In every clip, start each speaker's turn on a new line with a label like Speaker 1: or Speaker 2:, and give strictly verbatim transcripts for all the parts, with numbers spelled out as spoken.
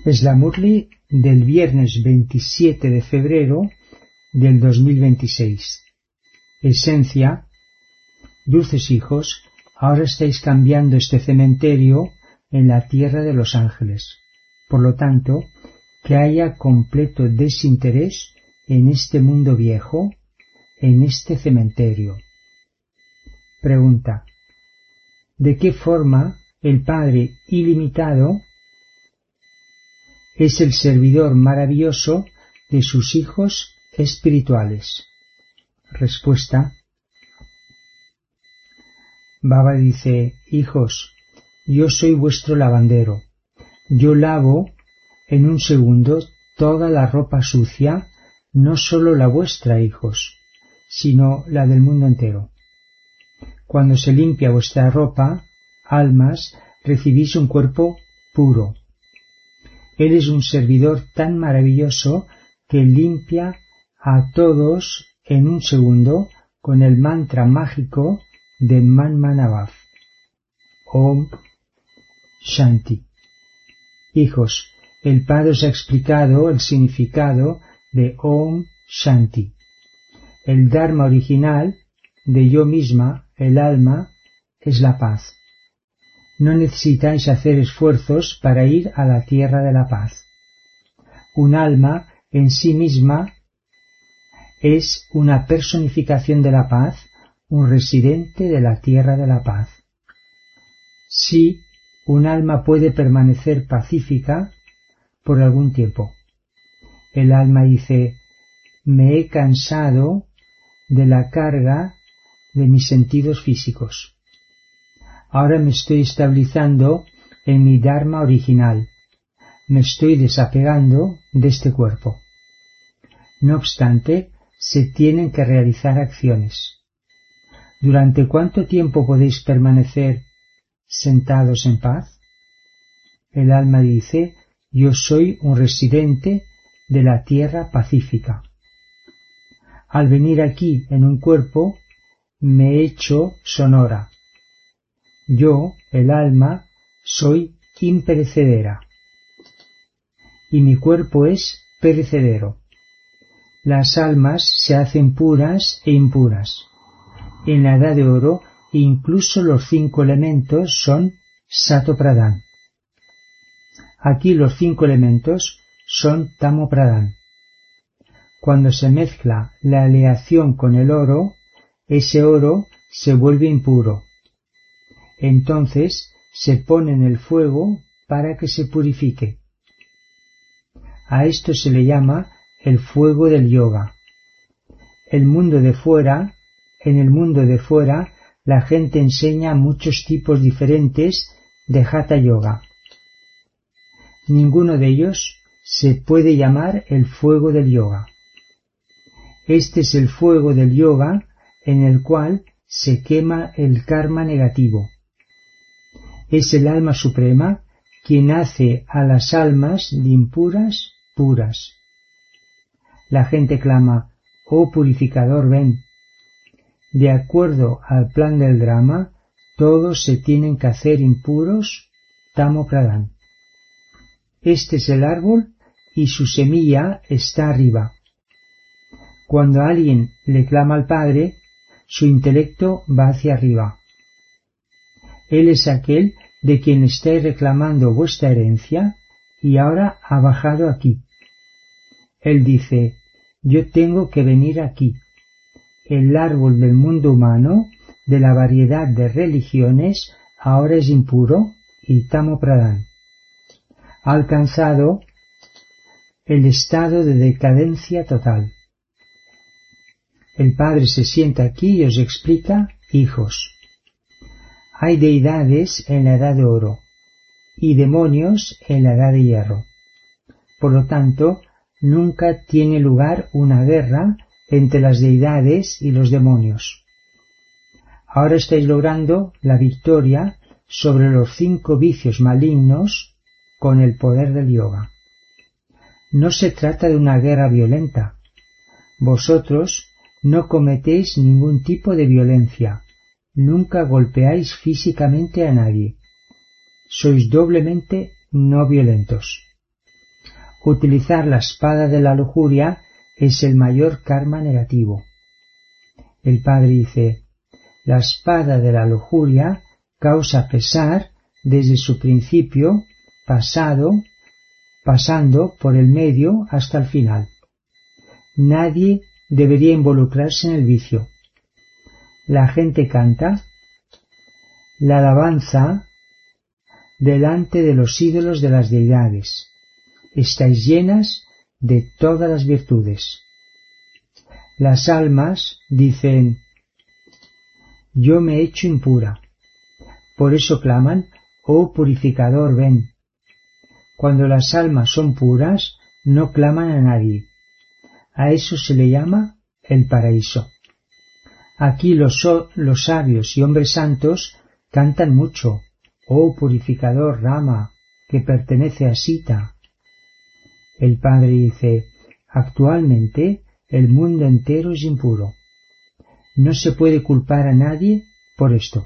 Speaker 1: Es la Murli del viernes veintisiete de febrero del dos mil veintiséis. Esencia: dulces hijos, ahora estáis cambiando este cementerio en la tierra de los ángeles. Por lo tanto, que haya completo desinterés en este mundo viejo, en este cementerio. Pregunta: ¿de qué forma el Padre ilimitado es el servidor maravilloso de sus hijos espirituales? Respuesta: Baba dice: hijos, yo soy vuestro lavandero. Yo lavo en un segundo toda la ropa sucia, no solo la vuestra, hijos, sino la del mundo entero. Cuando se limpia vuestra ropa, almas, recibís un cuerpo puro. Él es un servidor tan maravilloso que limpia a todos en un segundo con el mantra mágico de Man Manavav. Om Shanti. Hijos, el Padre os ha explicado el significado de Om Shanti. El Dharma original de yo misma, el alma, es la paz. No necesitáis hacer esfuerzos para ir a la tierra de la paz. Un alma en sí misma es una personificación de la paz, un residente de la tierra de la paz. Sí, un alma puede permanecer pacífica por algún tiempo. El alma dice: me he cansado de la carga de mis sentidos físicos. Ahora me estoy estabilizando en mi Dharma original. Me estoy desapegando de este cuerpo. No obstante, se tienen que realizar acciones. ¿Durante cuánto tiempo podéis permanecer sentados en paz? El alma dice: yo soy un residente de la tierra pacífica. Al venir aquí en un cuerpo, me he hecho sonora. Yo, el alma, soy imperecedera. Y mi cuerpo es perecedero. Las almas se hacen puras e impuras. En la edad de oro, incluso los cinco elementos son Sato Pradhan. Aquí los cinco elementos son Tamo Pradhan. Cuando se mezcla la aleación con el oro, ese oro se vuelve impuro. Entonces se pone en el fuego para que se purifique. A esto se le llama el fuego del yoga. El mundo de fuera, en el mundo de fuera, la gente enseña muchos tipos diferentes de Hatha Yoga. Ninguno de ellos se puede llamar el fuego del yoga. Este es el fuego del yoga en el cual se quema el karma negativo. Es el alma suprema quien hace a las almas de impuras puras. La gente clama: oh purificador, ven. De acuerdo al plan del drama, todos se tienen que hacer impuros Tamo Pradhan. Este es el árbol y su semilla está arriba. Cuando alguien le clama al Padre, su intelecto va hacia arriba. Él es aquel de quien estáis reclamando vuestra herencia y ahora ha bajado aquí. Él dice: yo tengo que venir aquí. El árbol del mundo humano, de la variedad de religiones, ahora es impuro y Tamo Pradhan. Ha alcanzado el estado de decadencia total. El Padre se sienta aquí y os explica: hijos, hay deidades en la edad de oro y demonios en la edad de hierro. Por lo tanto, nunca tiene lugar una guerra entre las deidades y los demonios. Ahora estáis logrando la victoria sobre los cinco vicios malignos con el poder del yoga. No se trata de una guerra violenta. Vosotros no cometéis ningún tipo de violencia. Nunca golpeáis físicamente a nadie. Sois doblemente no violentos. utilizar la espada de la lujuria es el mayor karma negativo. El Padre dice, la espada de la lujuria causa pesar desde su principio, pasado, pasando por el medio hasta el final. Nadie debería involucrarse en el vicio. La gente canta la alabanza delante de los ídolos de las deidades. Estáis llenas de todas las virtudes. Las almas dicen, yo me he hecho impura. Por eso claman, oh purificador, ven. Cuando las almas son puras, no claman a nadie. A eso se le llama el paraíso. Aquí los, los sabios y hombres santos cantan mucho, oh purificador Rama, que pertenece a Sita. El Padre dice, actualmente el mundo entero es impuro. No se puede culpar a nadie por esto.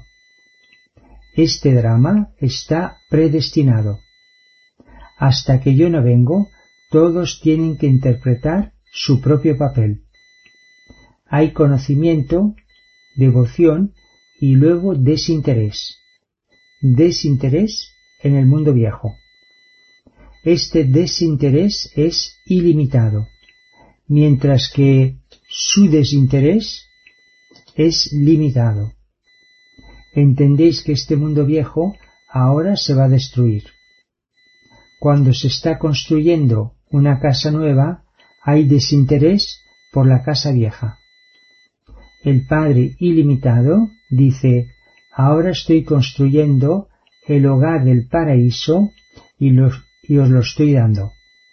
Speaker 1: Este drama está predestinado. Hasta que yo no vengo, todos tienen que interpretar su propio papel. Hay conocimiento, devoción y luego desinterés. Desinterés en el mundo viejo. Este desinterés es ilimitado, mientras que su desinterés es limitado. Entendéis que este mundo viejo ahora se va a destruir. Cuando se está construyendo una casa nueva, hay desinterés por la casa vieja. El Padre ilimitado dice, ahora estoy construyendo el hogar del paraíso y, los, y os lo estoy dando.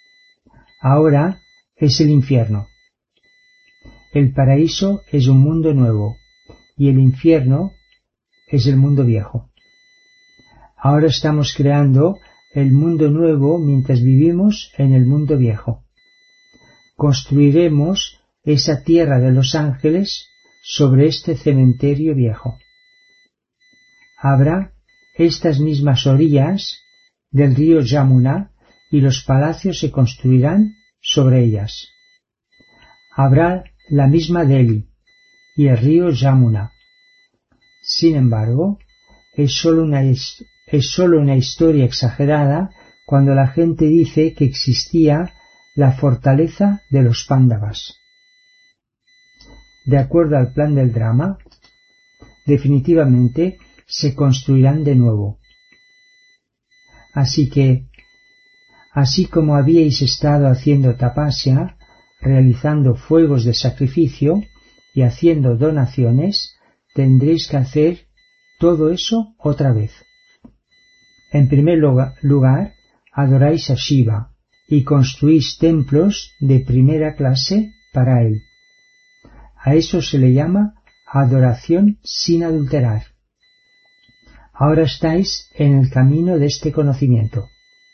Speaker 1: Ahora es el infierno. El paraíso es un mundo nuevo y el infierno es el mundo viejo. Ahora estamos creando el mundo nuevo mientras vivimos en el mundo viejo. Construiremos esa tierra de los ángeles sobre este cementerio viejo. Habrá estas mismas orillas del río Yamuna y los palacios se construirán sobre ellas. Habrá la misma Delhi y el río Yamuna. Sin embargo, es sólo una, es sólo una historia exagerada cuando la gente dice que existía la fortaleza de los Pándavas. De acuerdo al plan del drama, definitivamente se construirán de nuevo. Así que, así como habíais estado haciendo tapasya, realizando fuegos de sacrificio y haciendo donaciones, tendréis que hacer todo eso otra vez. En primer lugar, adoráis a Shiva y construís templos de primera clase para él. A eso se le llama adoración sin adulterar. Ahora estáis en el camino de este conocimiento.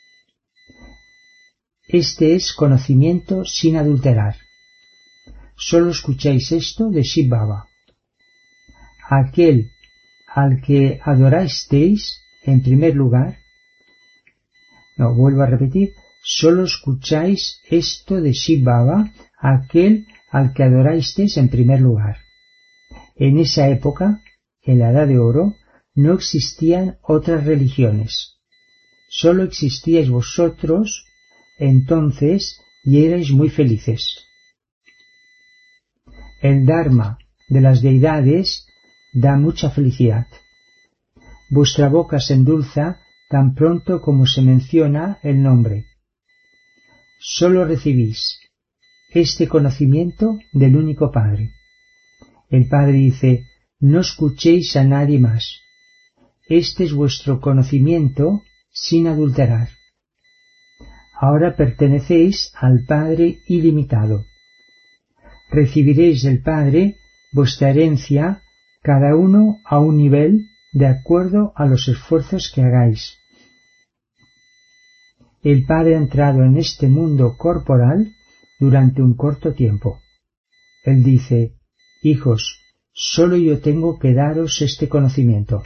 Speaker 1: Este es conocimiento sin adulterar. Solo escucháis esto de Shiv Baba. Aquel al que adorasteis en primer lugar, no, vuelvo a repetir, solo escucháis esto de Shiv Baba, aquel al que adorasteis en primer lugar. En esa época, en la Edad de Oro, no existían otras religiones. Solo existíais vosotros entonces y erais muy felices. El Dharma de las deidades da mucha felicidad. Vuestra boca se endulza tan pronto como se menciona el nombre. Solo recibís este conocimiento del único Padre. El Padre dice, no escuchéis a nadie más. Este es vuestro conocimiento sin adulterar. Ahora pertenecéis al Padre ilimitado. Recibiréis del Padre vuestra herencia, cada uno a un nivel de acuerdo a los esfuerzos que hagáis. El Padre ha entrado en este mundo corporal durante un corto tiempo. Él dice, hijos, solo yo tengo que daros este conocimiento.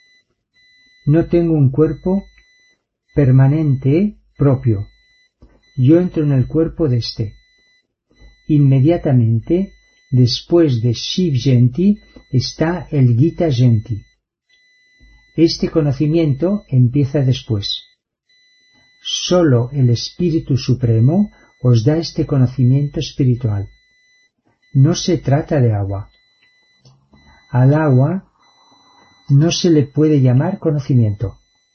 Speaker 1: No tengo un cuerpo permanente propio. yo entro en el cuerpo de éste. Inmediatamente después de Shiv Genti está el Gita Genti. Este conocimiento empieza después. Solo el Espíritu Supremo os da este conocimiento espiritual. No se trata de agua. Al agua no se le puede llamar conocimiento.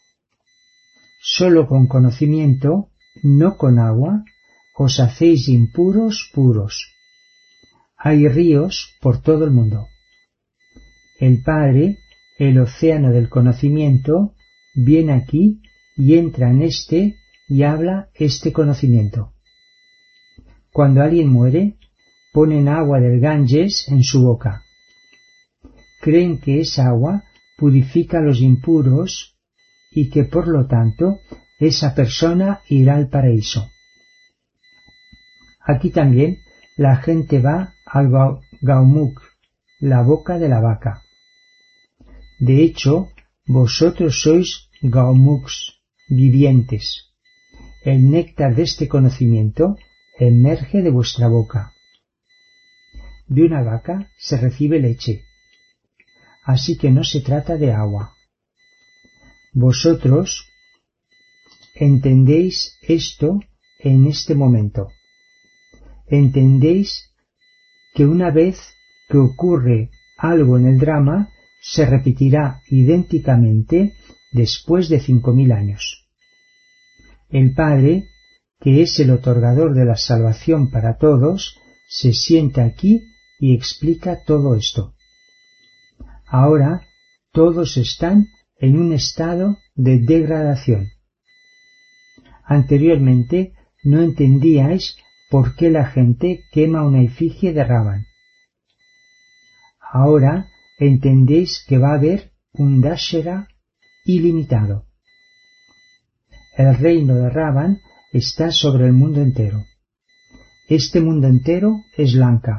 Speaker 1: Solo con conocimiento, no con agua, os hacéis impuros puros. Hay ríos por todo el mundo. El Padre, el océano del conocimiento, viene aquí y entra en este y habla este conocimiento. Cuando alguien muere, ponen agua del Ganges en su boca. Creen que esa agua purifica a los impuros y que por lo tanto esa persona irá al paraíso. Aquí también la gente va al Gaumukh, la boca de la vaca. De hecho, vosotros sois Gaumukhs, vivientes. El néctar de este conocimiento emerge de vuestra boca. De una vaca se recibe leche. Así que no se trata de agua. Vosotros entendéis esto en este momento. Entendéis que una vez que ocurre algo en el drama, se repetirá idénticamente después de cinco mil años. El Padre, que es el otorgador de la salvación para todos, se sienta aquí y explica todo esto. Ahora todos están en un estado de degradación. Anteriormente no entendíais por qué la gente quema una efigie de Ravan. Ahora entendéis que va a haber un Dashera ilimitado. El reino de Ravan está sobre el mundo entero. Este mundo entero es Lanka.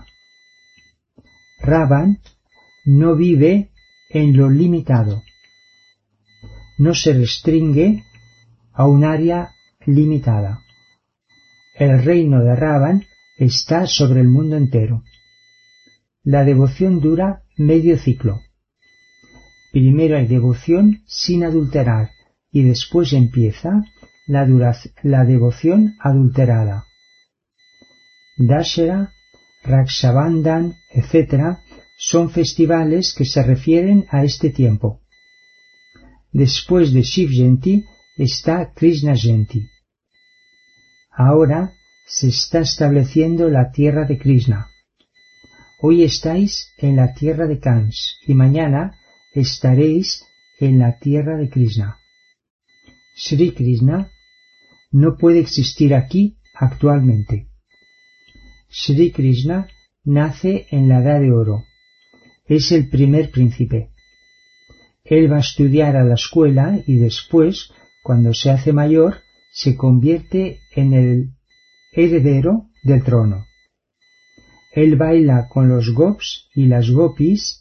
Speaker 1: Ravan no vive en lo limitado. No se restringe a un área limitada. El reino de Ravan está sobre el mundo entero. La devoción dura medio ciclo. Primero hay devoción sin adulterar y después empieza la, dura- la devoción adulterada. Dashera, Rakshabandhan, etcétera son festivales que se refieren a este tiempo. Después de Shiv Genti está Krishna Genti. Ahora se está estableciendo la tierra de Krishna. Hoy estáis en la tierra de Kans y mañana estaréis en la tierra de Krishna. Sri Krishna no puede existir aquí actualmente. Sri Krishna nace en la Edad de Oro. Es el primer príncipe. Él va a estudiar a la escuela y después, cuando se hace mayor, se convierte en el heredero del trono. Él baila con los gops y las gopis.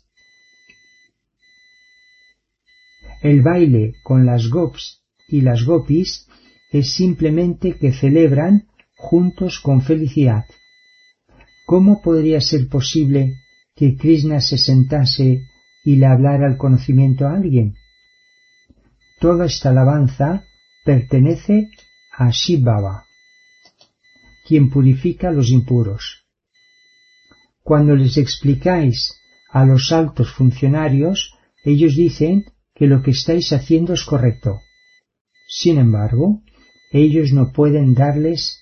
Speaker 1: El baile con las gops y las gopis es simplemente que celebran juntos con felicidad. ¿Cómo podría ser posible que Krishna se sentase y le hablara el conocimiento a alguien? Toda esta alabanza pertenece a Shiv Baba, quien purifica a los impuros. Cuando les explicáis a los altos funcionarios, ellos dicen que lo que estáis haciendo es correcto. Sin embargo, ellos no pueden darles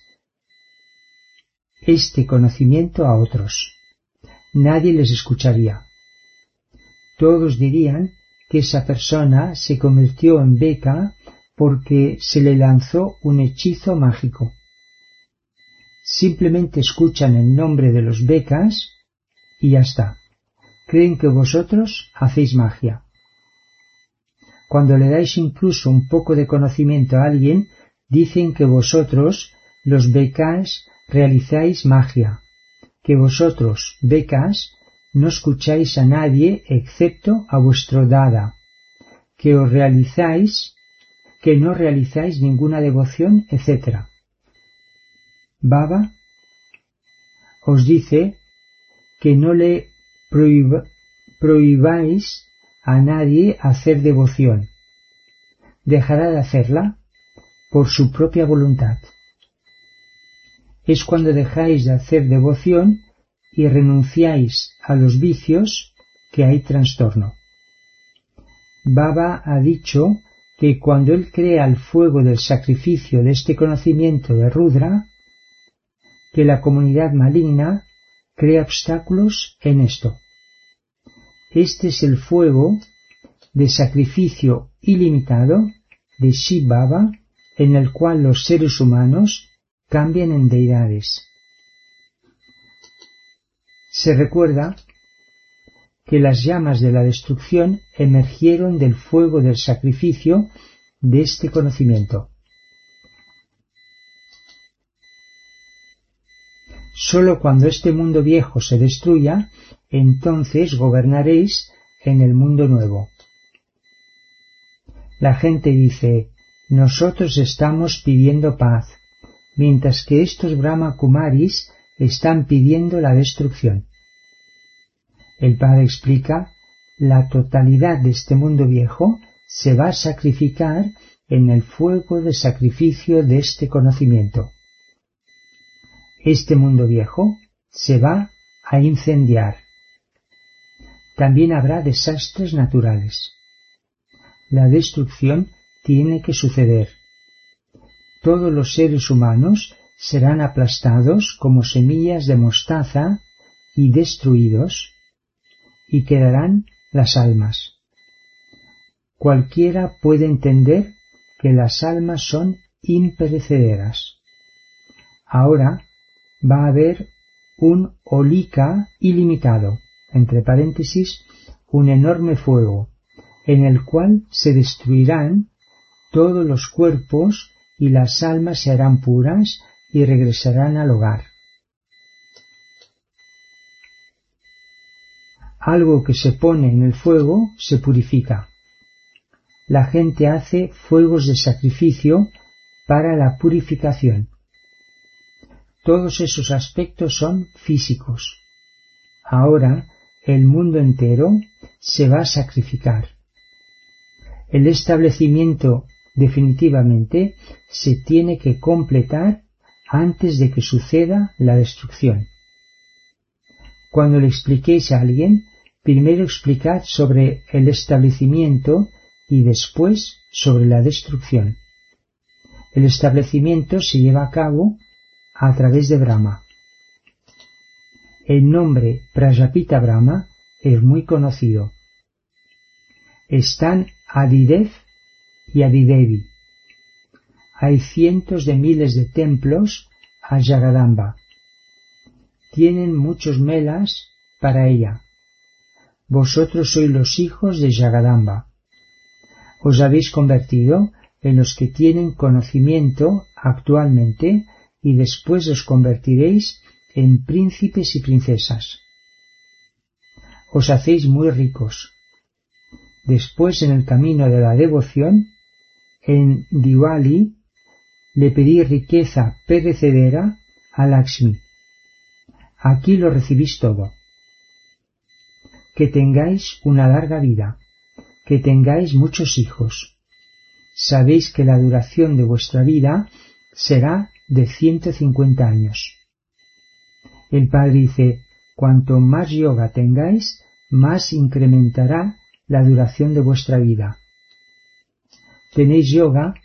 Speaker 1: este conocimiento a otros. Nadie les escucharía. Todos dirían que esa persona se convirtió en beca porque se le lanzó un hechizo mágico. Simplemente escuchan el nombre de los becas y ya está. Creen que vosotros hacéis magia. Cuando le dais incluso un poco de conocimiento a alguien, dicen que vosotros, los becas, realizáis magia, que vosotros, becas, no escucháis a nadie excepto a vuestro dada, que os realizáis, que no realizáis ninguna devoción, etcétera. Baba os dice que no le prohib- prohibáis a nadie hacer devoción. Dejará de hacerla por su propia voluntad. Es cuando dejáis de hacer devoción y renunciáis a los vicios que hay trastorno. Baba ha dicho que cuando él crea el fuego del sacrificio de este conocimiento de Rudra, que la comunidad maligna crea obstáculos en esto. Este es el fuego de sacrificio ilimitado de Shiv Baba, en el cual los seres humanos cambian en deidades. Se recuerda que las llamas de la destrucción emergieron del fuego del sacrificio de este conocimiento. Solo cuando este mundo viejo se destruya, entonces gobernaréis en el mundo nuevo. La gente dice, nosotros estamos pidiendo paz, mientras que estos Brahma Kumaris están pidiendo la destrucción. El Padre explica, la totalidad de este mundo viejo se va a sacrificar en el fuego de sacrificio de este conocimiento. Este mundo viejo se va a incendiar. También habrá desastres naturales. La destrucción tiene que suceder. Todos los seres humanos serán aplastados como semillas de mostaza y destruidos, y quedarán las almas. Cualquiera puede entender que las almas son imperecederas. Ahora va a haber un holika ilimitado, entre paréntesis, un enorme fuego, en el cual se destruirán todos los cuerpos y las almas se harán puras y regresarán al hogar. Algo que se pone en el fuego se purifica. La gente hace fuegos de sacrificio para la purificación. Todos esos aspectos son físicos. Ahora el mundo entero se va a sacrificar. El establecimiento definitivamente se tiene que completar antes de que suceda la destrucción. Cuando le expliquéis a alguien, primero explicad sobre el establecimiento y después sobre la destrucción. El establecimiento se lleva a cabo a través de Brahma. El nombre Prajapita Brahma es muy conocido. Están Adidev y Adidevi. Hay cientos de miles de templos a Jagadamba. Tienen muchos melas para ella. Vosotros sois los hijos de Jagadamba. Os habéis convertido en los que tienen conocimiento actualmente y después os convertiréis en príncipes y princesas. Os hacéis muy ricos. Después, en el camino de la devoción, en Diwali, le pedí riqueza perecedera a Lakshmi. Aquí lo recibís todo. Que tengáis una larga vida, que tengáis muchos hijos. Sabéis que la duración de vuestra vida será de ciento cincuenta años. El Padre dice, cuanto más yoga tengáis, más incrementará la duración de vuestra vida. Tenéis yoga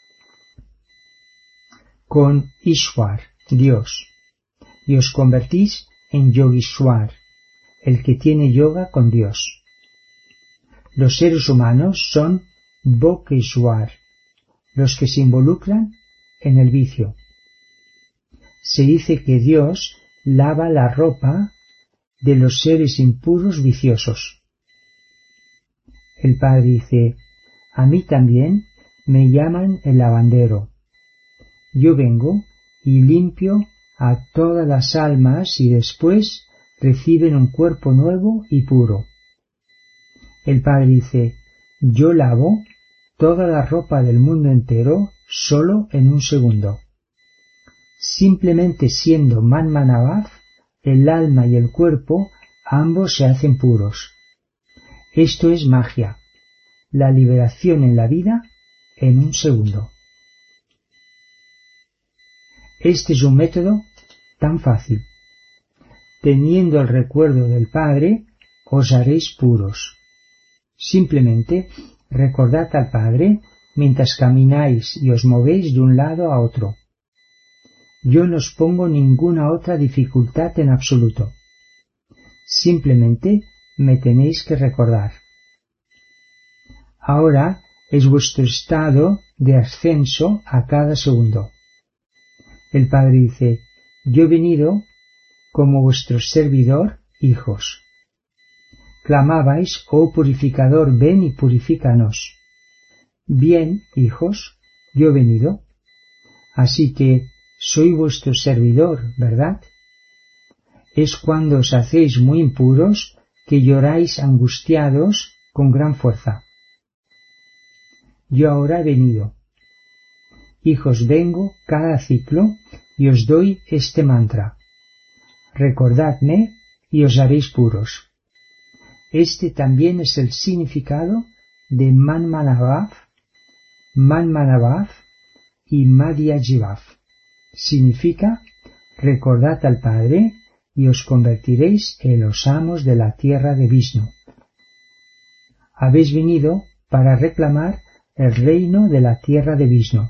Speaker 1: con Ishwar, Dios, y os convertís en Yogishwar, el que tiene yoga con Dios. Los seres humanos son Bhokeshwar, los que se involucran en el vicio. Se dice que Dios lava la ropa de los seres impuros viciosos. El Padre dice, a mí también me llaman el lavandero. Yo vengo y limpio a todas las almas y después reciben un cuerpo nuevo y puro. El Padre dice, yo lavo toda la ropa del mundo entero solo en un segundo. Simplemente siendo Man Manavav, el alma y el cuerpo, ambos se hacen puros. Esto es magia, la liberación en la vida en un segundo. Este es un método tan fácil. Teniendo el recuerdo del Padre, os haréis puros. Simplemente recordad al Padre mientras camináis y os movéis de un lado a otro. Yo no os pongo ninguna otra dificultad en absoluto. Simplemente me tenéis que recordar. Ahora es vuestro estado de ascenso a cada segundo. El Padre dice, yo he venido como vuestro servidor, hijos. Clamabais, oh purificador, ven y purifícanos. Bien, hijos, yo he venido. Así que soy vuestro servidor, ¿verdad? Es cuando os hacéis muy impuros que lloráis angustiados con gran fuerza. Yo ahora he venido. Hijos, vengo cada ciclo y os doy este mantra. Recordadme y os haréis puros. Este también es el significado de Man Manavav, Man Manavav y Madhya Jivav. Significa, recordad al Padre y os convertiréis en los amos de la tierra de Vishnu. Habéis venido para reclamar el reino de la tierra de Vishnu.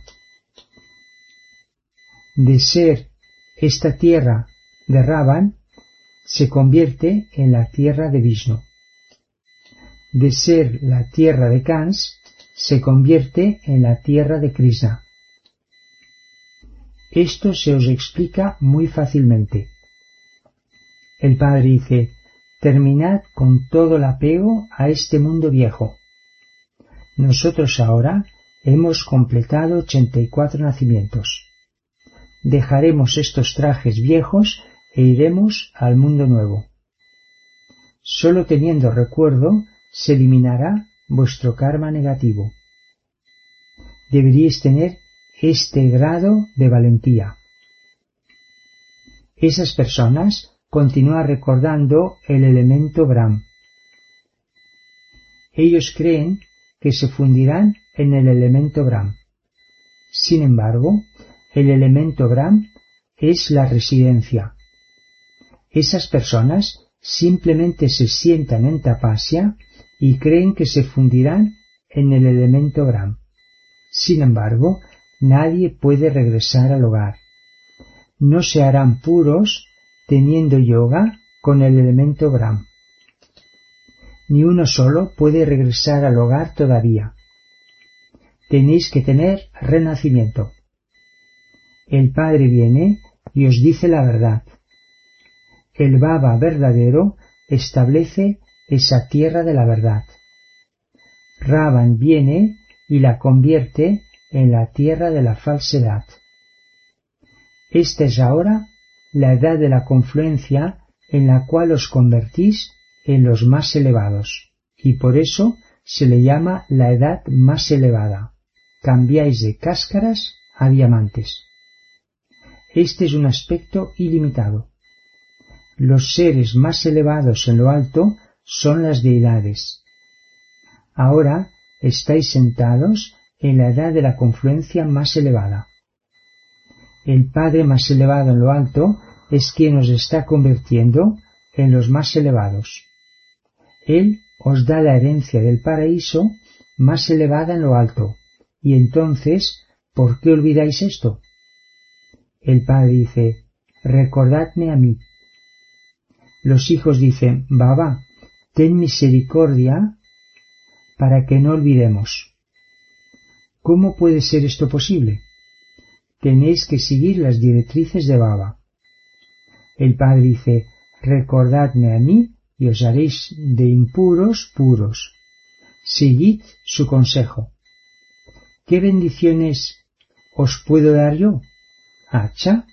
Speaker 1: De ser esta tierra de Ravan, se convierte en la tierra de Vishnu. De ser la tierra de Kans, se convierte en la tierra de Krishna. Esto se os explica muy fácilmente. El Padre dice, terminad con todo el apego a este mundo viejo. Nosotros ahora hemos completado ochenta y cuatro nacimientos. Dejaremos estos trajes viejos e iremos al mundo nuevo. Solo teniendo recuerdo se eliminará vuestro karma negativo. Deberíais tener este grado de valentía. Esas personas continúan recordando el elemento Brahm. Ellos creen que se fundirán en el elemento Brahm. Sin embargo, el elemento Brahm es la residencia. Esas personas simplemente se sientan en tapasya y creen que se fundirán en el elemento Brahm. Sin embargo, nadie puede regresar al hogar. No se harán puros teniendo yoga con el elemento Brahm. Ni uno solo puede regresar al hogar todavía. Tenéis que tener renacimiento. El Padre viene y os dice la verdad. El Baba verdadero establece esa tierra de la verdad. Ravan viene y la convierte en la tierra de la falsedad. Esta es ahora la edad de la confluencia en la cual os convertís en los más elevados, y por eso se le llama la edad más elevada. Cambiáis de cáscaras a diamantes. Este es un aspecto ilimitado. Los seres más elevados en lo alto son las deidades. Ahora estáis sentados en la edad de la confluencia más elevada. El Padre más elevado en lo alto es quien os está convirtiendo en los más elevados. Él os da la herencia del paraíso más elevada en lo alto. Y entonces, ¿por qué olvidáis esto? El Padre dice, recordadme a mí. Los hijos dicen, Baba, ten misericordia para que no olvidemos. ¿Cómo puede ser esto posible? Tenéis que seguir las directrices de Baba. El Padre dice, recordadme a mí y os haréis de impuros puros. Seguid su consejo. ¿Qué bendiciones os puedo dar yo? Acha.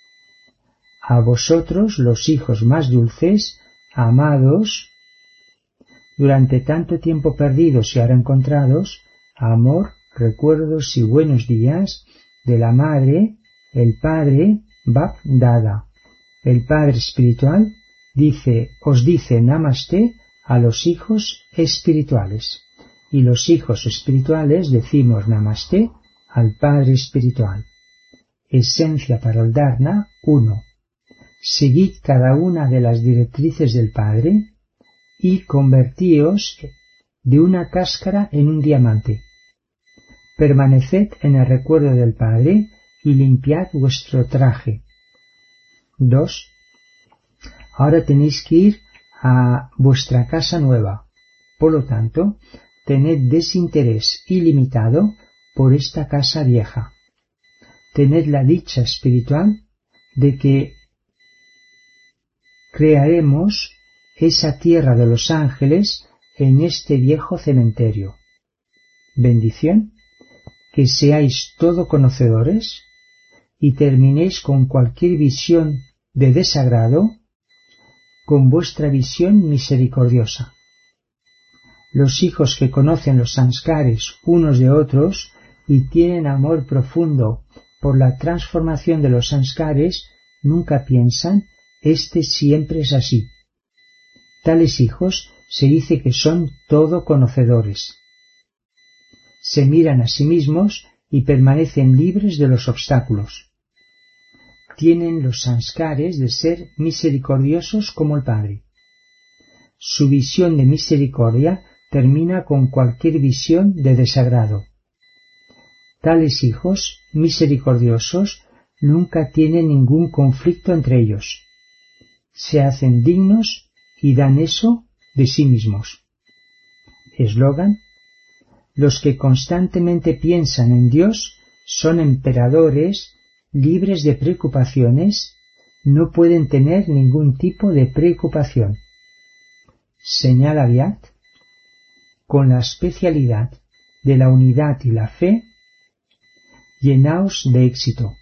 Speaker 1: A vosotros, los hijos más dulces, amados, durante tanto tiempo perdidos y ahora encontrados, amor, recuerdos y buenos días de la Madre, el Padre Bap Dada. El Padre Espiritual dice, os dice Namaste a los hijos espirituales. Y los hijos espirituales decimos Namaste al Padre Espiritual. Esencia para el Dharma uno. Seguid cada una de las directrices del Padre y convertíos de una cáscara en un diamante. Permaneced en el recuerdo del Padre y limpiad vuestro traje. dos. Ahora tenéis que ir a vuestra casa nueva. Por lo tanto, tened desinterés ilimitado por esta casa vieja. Tened la dicha espiritual de que crearemos esa tierra de los ángeles en este viejo cementerio. Bendición, que seáis todo conocedores y terminéis con cualquier visión de desagrado con vuestra visión misericordiosa. Los hijos que conocen los sanskares unos de otros y tienen amor profundo por la transformación de los sanskares nunca piensan, este siempre es así. Tales hijos se dice que son todo conocedores. Se miran a sí mismos y permanecen libres de los obstáculos. Tienen los sanskares de ser misericordiosos como el Padre. Su visión de misericordia termina con cualquier visión de desagrado. Tales hijos misericordiosos nunca tienen ningún conflicto entre ellos. Se hacen dignos y dan eso de sí mismos. Eslogan: los que constantemente piensan en Dios son emperadores libres de preocupaciones, no pueden tener ningún tipo de preocupación. Señala Vyat, con la especialidad de la unidad y la fe, llenaos de éxito.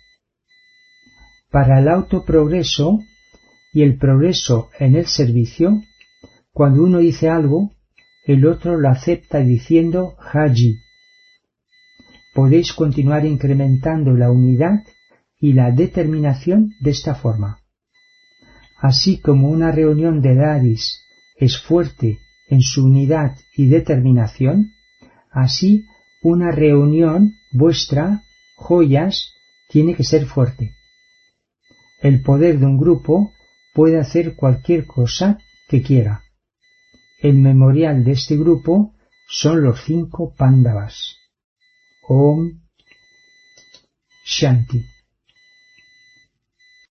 Speaker 1: Para el autoprogreso y el progreso en el servicio, cuando uno dice algo, el otro lo acepta diciendo Haji. Podéis continuar incrementando la unidad y la determinación de esta forma. Así como una reunión de dadis es fuerte en su unidad y determinación, así una reunión vuestra, joyas, tiene que ser fuerte. El poder de un grupo puede hacer cualquier cosa que quiera. El memorial de este grupo son los cinco Pándavas. Om Shanti.